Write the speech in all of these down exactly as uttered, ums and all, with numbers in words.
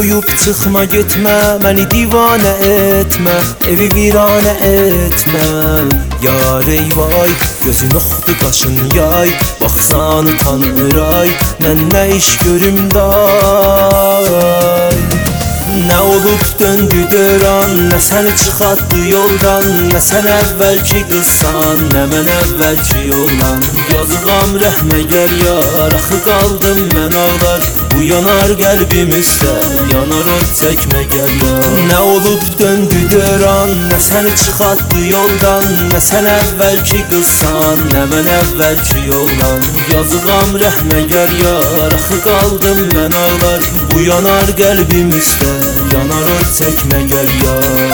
uyub çıxma getmə, məni divanə etmə, evi viranə etmə. Yar ey vay, gözün oxdu qaşın yay, baxsan utanır ay, mən nə iş görüm day. Nə olub döndü döran, nə səni çıxartdı yoldan, nə sən əvvəlki qızsan, nə mən əvvəlki oğlan. Yazıqam rəhmə gəl yar, axı qaldım mən ağlar, bu yanar qəlbimizdə, yanar od çəkmə gəl yar. Nə olub döndü döran, nə səni çıxartdı yoldan, nə sən əvvəlki qızsan, nə mən əvvəlki oğlan. Yazıqam rəhmə gəl yar, axı qaldım mən ağlar, bu yanar qəlbimizdə, yanar od çəkmə gəl yar.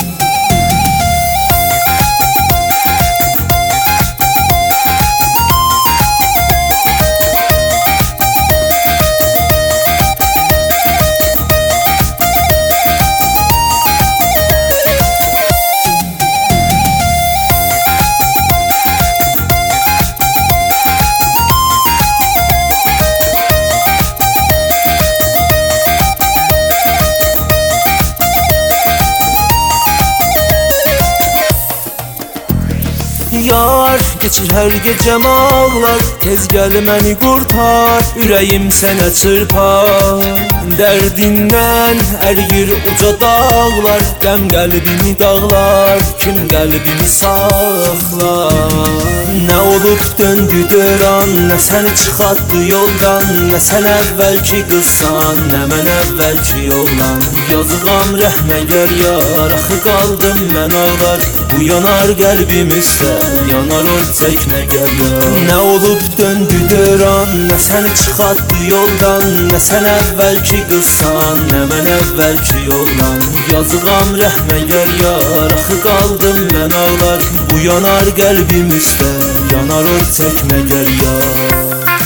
Yar, geçir hər gecəm ağlar, tez gəl məni qurtar, ürəyim sənə çırpar. Dərdindən əriyir uca dağlar, qəm qəlbimi dağlar, kim qəlbimi saxlar. Nə olub döndü döran, nə səni çıxartdı yoldan, nə sən əvvəlki qızsan, nə mən əvvəlki oğlan. Yazıqam rəhmə gəl yar, axı qaldım mən ağlar, bu yanar qəlbimizdə, yanar od çəkmə gəl yar. Nə olub döndü döran, nə səni çıxartdı yoldan, nə sən əvvəlki qızsan, nə mən əvvəlki oğlan. Yazıqam rəhmə gəl yar, axı qaldım mən ağlar, bu yanar qəlbimizdə, yanar od çəkmə gəl yar.